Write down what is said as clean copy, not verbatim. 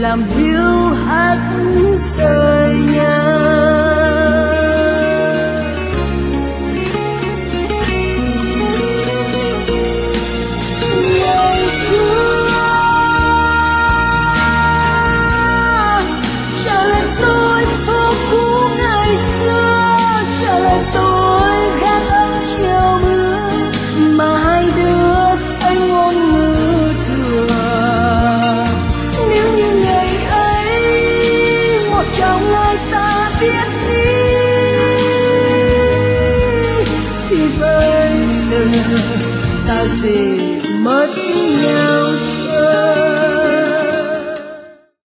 làm hiu hắt đời nhà. Ngày xưa trả lời tôi phố cũ ngày xưa, trả lời tôi gác ấm chiều mưa mà hai đứa anh ngôn ngữ thừa. Nếu như ngày ấy một trong hai ta biết đi thì bây giờ ta sẽ mất nhau.